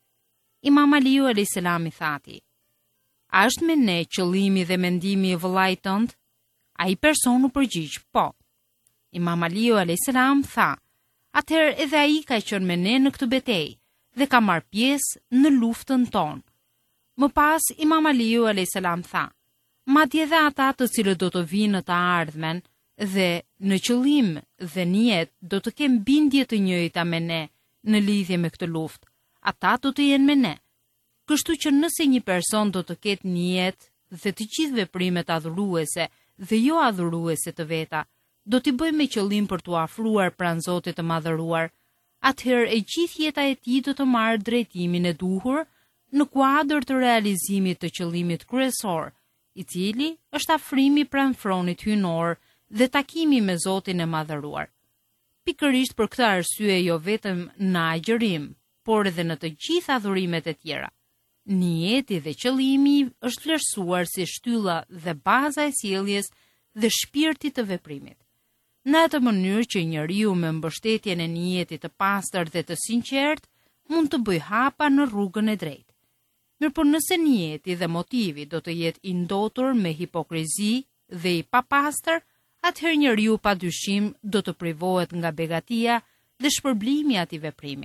Imam Aliu a.s. i tha atij: a është me ne qëllimi dhe mendimi i vëllait tënd? Ai person u përgjigj: po. Imam Aliu a.s. tha: atëherë edhe ai ka qenë me ne në këtë betejë dhe ka marrë pjesë në luftën tonë. Më pas Imam Aliu a.s. tha: madje edhe ata të cilët do të vinë në të ardhmen dhe në qëllim dhe niyet do të kenë bindje të njëjta me ne në lidhje me këtë luftë, ata do të jenë me ne. Kështu që nëse një person do të ketë niyet dhe të gjithë veprimet adhuruese dhe jo adhuruese të veta, do t'i bëjë me qëllim për t'u afruar pranë Zotit të Madhëruar, atëherë e gjithë jeta e tij do të marrë drejtimin e duhur në kuadër të realizimit të qëllimit kryesor, i cili është afrimi pranë fronit hyjnor dhe takimi me Zotin e Madhëruar. Pikërisht për këtë arsye jo vetëm në agjërim, por edhe në të gjitha adhurimet e tjera, niyeti dhe qëllimi është vlerësuar si shtylla dhe baza e sjelljes dhe shpirtit të veprimit. Në atë mënyrë që njeriu me mbështetjen e niyetit të pastër dhe të sinqert mund të bëjë hapa në rrugën e drejtë. Mirëpo nëse niyeti dhe motivi do të jetë i ndotur me hipokrizi dhe i papastër, atëherë njeriu padyshim do të privohet nga begatia dhe shpërblimi i atij veprimi.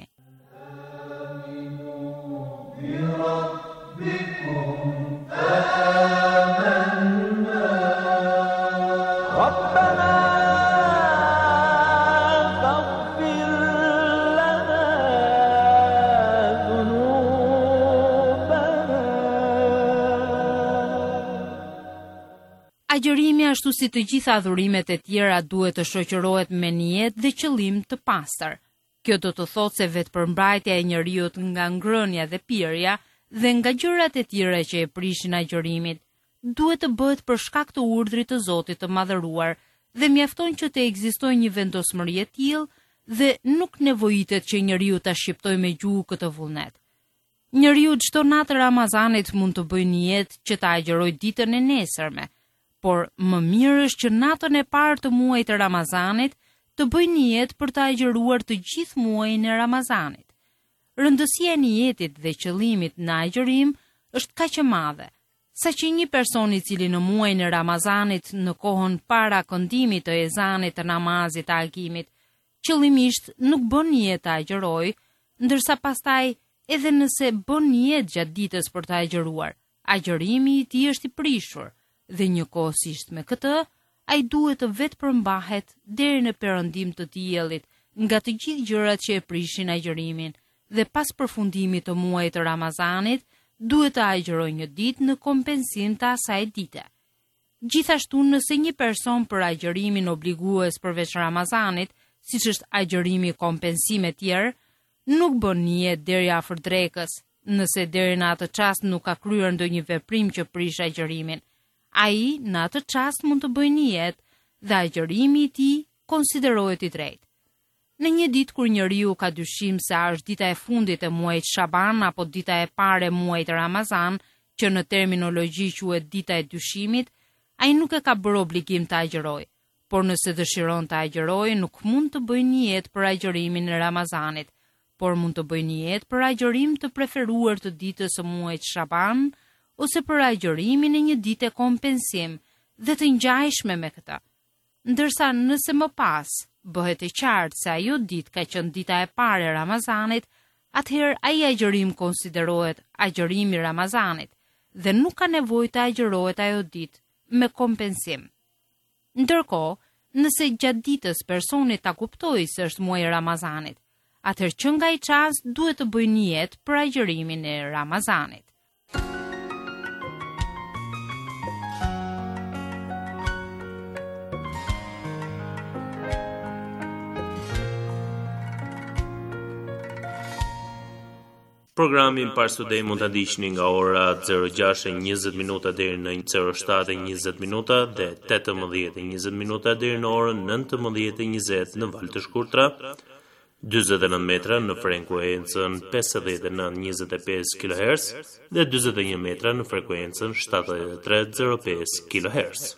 Agjërimi ashtu si të gjitha adhurimet e tjera duhet të shoqërohet me nijet dhe qëllim të pastër. Kjo do të thotë se vetëpërmbajtja e njeriut nga ngrënia dhe pirja dhe nga gjërat e tjera që e prishin agjërimit duhet të bëhet për shkak të urdhrit të Zotit të madhëruar dhe mjafton që të ekzistojë një vendosmëri e tillë dhe nuk nevojitet që njeriu ta shqiptojë me gjuhë këtë vullnet. Njeriu çdo natë Ramazanit mund të bëjë nijet që ta agjërojë ditën e nesërme, por më mirë është që natën e parë të muajit të Ramazanit të bëj nijet për të agjëruar të gjithë muajin e Ramazanit. Rëndësia e nijetit dhe qëllimit në agjërim është kaq e madhe, saqë një person i cili në muajin e Ramazanit në kohën para këndimit të ezanit të namazit të agimit, qëllimisht nuk bën nijet të agjërojë, ndërsa pastaj edhe nëse bën nijet gjatë ditës për të agjëruar, agjërimi i tij është i prishur. Dhe njëkohësisht me këtë, ai duhet të vetë përmbahet deri në perëndim të diellit nga të gjithë gjërat që e prishin agjërimin dhe pas përfundimit të muajit të Ramazanit duhet të agjërojë një ditë në kompensim të asaj dite. Gjithashtu, nëse një person për agjërimin obligues përveç Ramazanit, siç është agjërimi kompensim e tjerë, nuk bën nijet deri afër drekës, nëse deri në atë çast nuk ka kryer ndonjë veprim që prish agjërimin. Ai në atë çast mund të bëjë nijet dhe agjërimi i tij konsiderohet i drejtë. Në një ditë kur njeriu ka dyshim se a është dita e fundit e muajit Shaban apo dita e parë e muajit Ramazan, që në terminologji quhet dita e dyshimit, ai nuk e ka bërë obligim të agjërojë, por nëse dëshiron të agjërojë, nuk mund të bëjë nijet për agjërimin e Ramazanit, por mund të bëjë nijet për agjërim të preferuar të ditës së muajit Shaban ose për agjërimin e një dite kompensim dhe të ngjajshme me këtë. Ndërsa nëse më pas bëhet e qartë se ajo ditë ka qenë dita e parë e Ramazanit, atëherë ai agjërim konsiderohet agjërimi i Ramazanit dhe nuk ka nevojë të agjërohet ajo ditë me kompensim. Ndërkohë, nëse gjatë ditës personi ta kuptojë se është muaji i Ramazanit, atëherë që nga ai çast duhet të bëjë nijet për agjërimin e Ramazanit. Programin Parstudej mund ta ndiqni nga ora 06:20 deri në 07:20 dhe 18:20 deri në orën 19:20 në valë të shkurtra, 49 metra në frekuencën 5925 kHz dhe 41 metra në frekuencën 7305 kHz.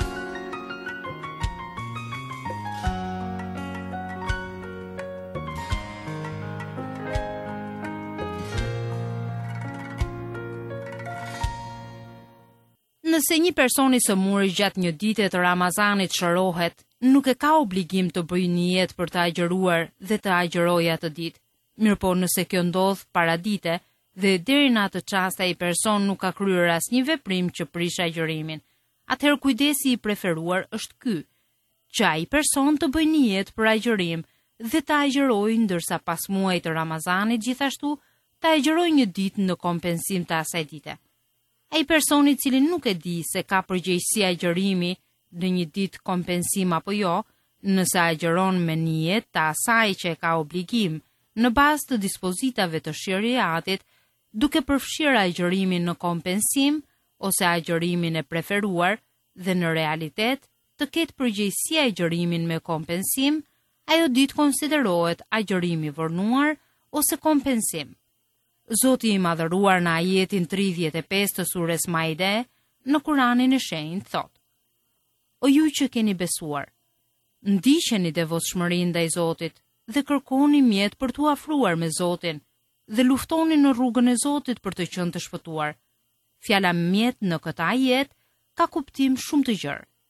Nëse një person i sëmurë gjatë një dite të Ramazanit shërohet, nuk e ka obligim të bëjë nijet për të agjëruar dhe të agjërojë atë ditë. Mirëpo nëse kjo ndodh para dite dhe deri në atë çast ai person nuk ka kryer asnjë veprim që prish agjërimin, atëherë kujdesi i preferuar është ky, që ai person të bëjë nijet për agjërim dhe të agjërojë, ndërsa pas muajit të Ramazanit gjithashtu të agjërojë një ditë në kompensim të asaj dite. Ai personi i cili nuk e di se ka përgjegjësi agjërimi në një ditë kompensim apo jo, nëse agjëron me nijet të asaj që e ka obligim në bazë të dispozitave të shariatit, duke përfshirë agjërimin në kompensim ose agjërimin e preferuar dhe në realitet të ketë përgjegjësi agjërimin me kompensim, ajo ditë konsiderohet agjërimi vërnuar ose kompensim. Zoti i madhëruar në ajetin 35 të surës Maide në Kuranin e Shenjtë thot: O ju që keni besuar, ndiqeni devotshmërinë ndaj Zotit dhe kërkoni mjet për t'u afruar me Zotin dhe luftoni në rrugën e Zotit për të qenë të shpëtuar. Fjala mjet në këtë ajet ka kuptim shumë të gjerë.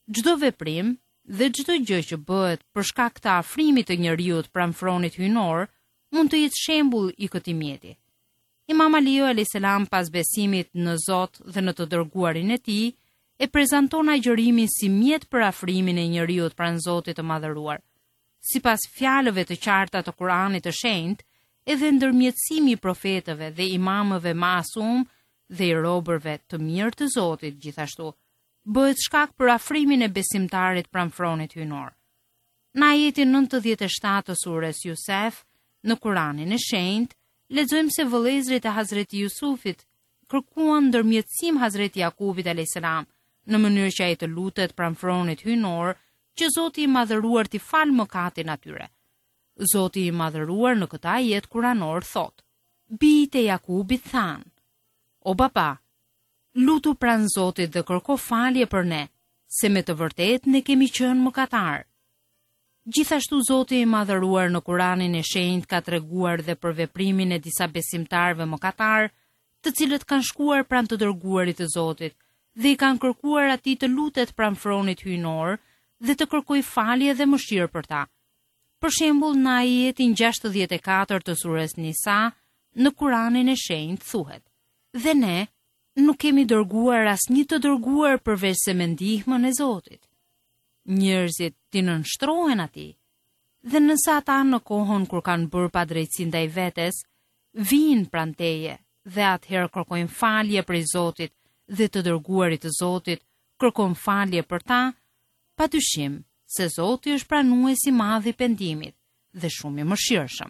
Çdo veprim dhe çdo gjë që bëhet për shkak të afrimit të njeriut pranë fronit hyjnor mund të jetë shembull i këtij mjeti. Imam Aliu a.s. pas besimit në Zot dhe në të dërguarin e tij, e prezanton agjërimin si mjet për afrimin e njeriut pranë Zotit të madhëruar. Sipas fjalëve të qarta të Kuranit të Shenjtë, edhe ndërmjetësimi i profetëve dhe imamëve masum dhe i robërve të mirë të Zotit gjithashtu bëhet shkak për afrimin e besimtarit pranë fronit hyjnor. Në ajetin 97 të surës Yusef në Kuranin e Shenjtë lexojmë se vëllezërit e Hazreti Jusufit kërkuan ndërmjetësim Hazreti Jakubit a.s. në mënyrë që ai të lutet pranë fronit hyjnor që Zoti i madhëruar t'i falë mëkatin atyre. Zoti i madhëruar në këtë ajet kuranor thot: Bijtë e Jakubit thanë: O baba, lutu pranë Zotit dhe kërko falje për ne, se me të vërtet ne kemi qenë mëkatar. Gjithashtu Zoti i madhëruar në Kuranin e Shenjtë ka treguar dhe për veprimin e disa besimtarëve mëkatar, të cilët kanë shkuar pranë të dërguarit të Zotit dhe i kanë kërkuar atij të lutet pranë fronit hyjnor dhe të kërkojë falje dhe mëshirë për ta. Për shembull, në ajetin 64 të surës Nisa në Kuranin e Shenjtë thuhet: Dhe ne nuk kemi dërguar asnjë të dërguar përveç se me ndihmën e Zotit. Njerëzit t'i nënshtrohen atij, dhe nëse ata në kohën kur kanë bërë padrejtësi ndaj vetes, vinë pranë teje dhe atëherë kërkojnë falje prej Zotit dhe të dërguarit të Zotit, kërkojnë falje për ta, padyshim se Zoti është pranues i madh i pendimit dhe shumë i mëshirshëm.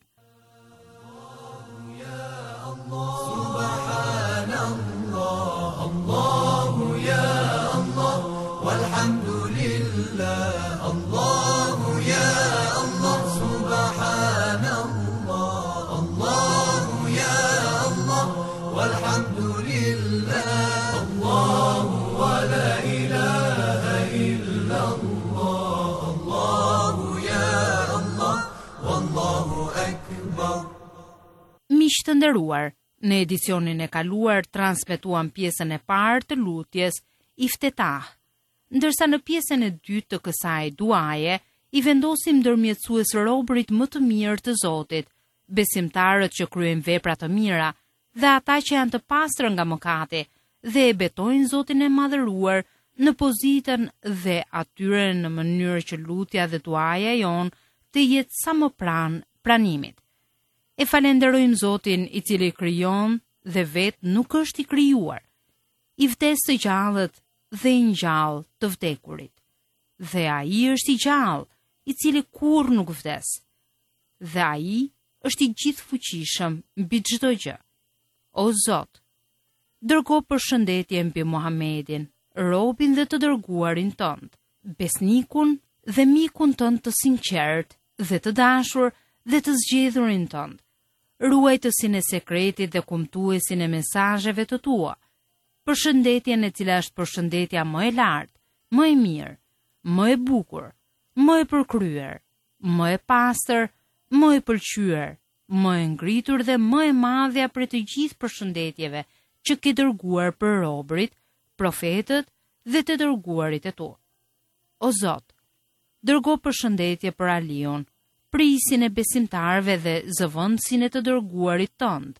Miq të nderuar, në edicionin e kaluar transmetuam pjesën e parë të lutjes Iftetah, ndërsa në pjesën e dytë të kësaj duaje i vendosim ndërmjetësues robërit më të mirë të Zotit, besimtarët që kryejnë vepra të mira dhe ata që janë të pastër nga mëkati dhe e betojnë Zotin e madhëruar në pozitën dhe atyre në mënyrë që lutja dhe duaja jon të jetë sa më pranë pranimit. E falenderojmë Zotin i cili krijon dhe vetë nuk është i krijuar, i vdes të gjallët dhe i ngjall të vdekurit. Dhe ai është i gjallë, i cili kurrë nuk vdes. Dhe ai është i gjithfuqishëm mbi çdo gjë. O Zot, dërgo përshëndetje mbi Muhamedin, robin dhe të dërguarin tënd, besnikun dhe mikun tënd të sinqert dhe të dashur dhe të zgjedhurin tënd, ruajtësin e sekretit dhe kumtuesin e mesazheve të tua, përshëndetjen e cila është përshëndetja më e lartë, më e mirë, më e bukur, më e përkryer, më e pastër, më e pëlqyer, më e ngritur dhe më e madhja për të gjithë përshëndetjeve që ke dërguar për robërit, profetët dhe të dërguarit e tu. O Zot, dërgo përshëndetje për Aliun, prisin e besimtarëve dhe zëvendësin e të dërguarit tënd,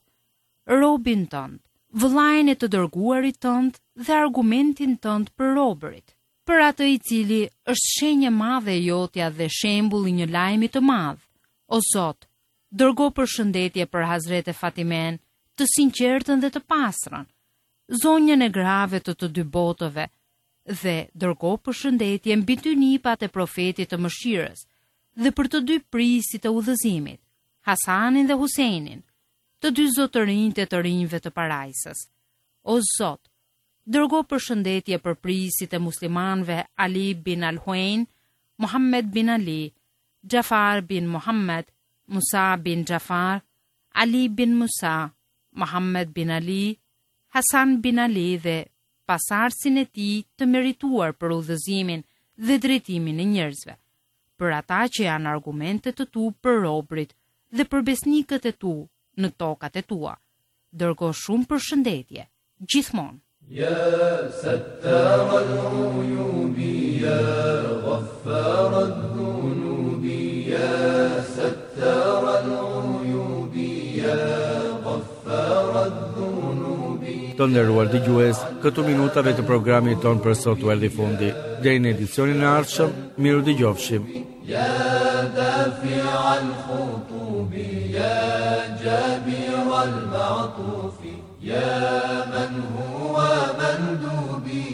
robin tënd, vëllain e të dërguarit tënd dhe argumentin tënd për robërit, për atë i cili është shenjë e madhe e jotja dhe shembull i një lajmi të madh. O Zot, dërgo përshëndetje për Hazrete Fatimen, të sinqertën dhe të pastrën, zonjën e grave të dy botëve, dhe dërgo përshëndetje mbi dy nipat e profetit të mëshirës, dhe për të dy prisit të udhëzimit, Hasanin dhe Huseinin, të dy zotërinjtë të rinjve të parajsës. O Zot, dërgo përshëndetje për prisit e muslimanëve Ali bin Al-Huain, Muhammed bin Ali, Jafar bin Muhammed, Musa bin Jafar, Ali bin Musa, Muhammed bin Ali, Hasan bin Ali dhe pasardhësin e tij të merituar për udhëzimin dhe drejtimin e njerëzve, për ata që janë argumentet të tu për robrit dhe për besnikët e tu në tokat e tua. Dërgo shumë përshëndetje, gjithmonë. يا ستار العيوب يا غفار الذنوب يا ستار العيوب يا غفار الذنوب. Të nderuar dëgjues, këtu minutave të programit ton për sot u erdhi fundi. Deri në edicionin e ardhshëm, miru dëgjofshim. يا دافع الخطوب يا جابر المعطوف يا من هو مندوبي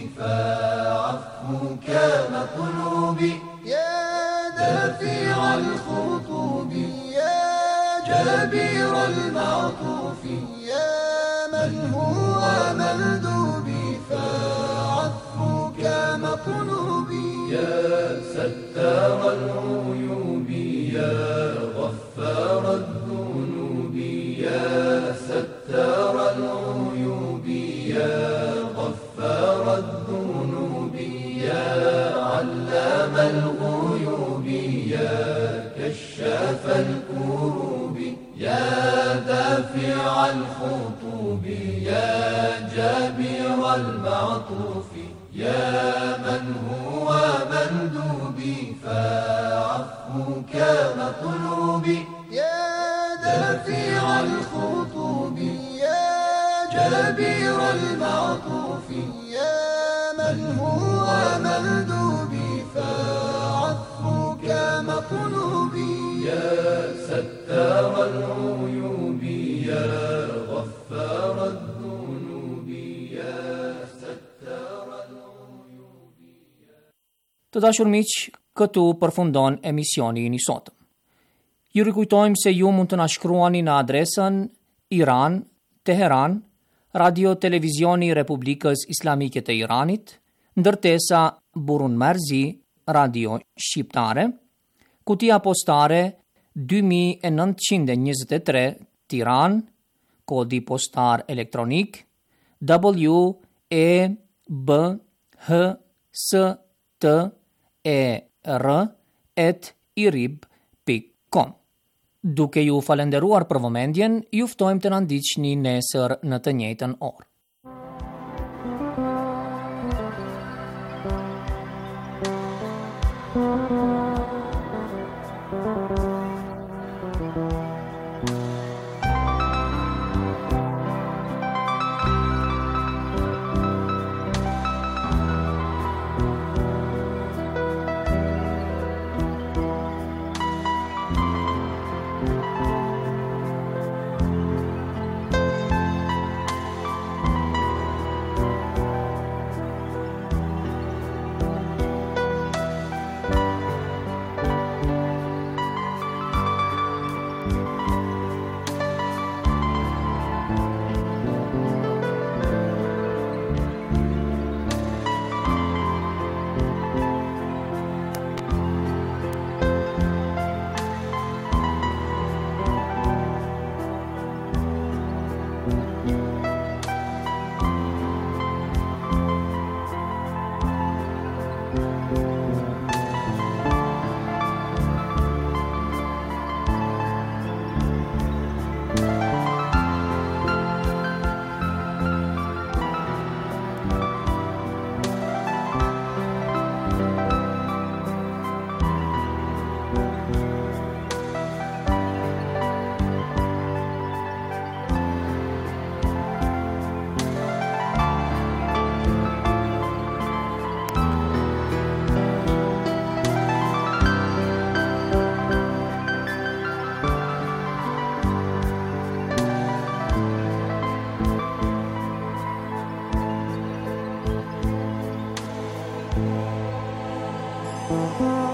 فعفوك مطلوبي. يا دافع الخطوب يا جابر المعطوف يا من هو مندوبي فعفوك مطلوبي. يا ستار العيوب يا غفار الذنوب يا ستار العيوب يا غفار الذنوب يا علام الغيوب يا كشاف الكروب يا دافع الخطوب يا جابر المعطوف يا من هو مندوبي فعفوك مطلوبي. يا دافع الخطوب يا جابر المعطوف يا من هو مندوبي فعفوك مطلوبي. يا ستار العيوب يا غفار الذنوب يا ستار العيوب. Të dashur miq, këtu përfundon emisioni i sotëm. Ju rikujtojmë se ju mund të na shkruani në adresën Iran, Teheran, Radio Televizioni Republikës Islamike të Iranit, ndërtesa Burun Merzi, Radio Shqiptare, kutia postare 2923 Tiran, kodi postar elektronik WEBHSTER@irib.com. Duke ju falenderuar për vëmendjen, ju ftojmë të na ndiqni nesër në të njëjtën orë. Thank you.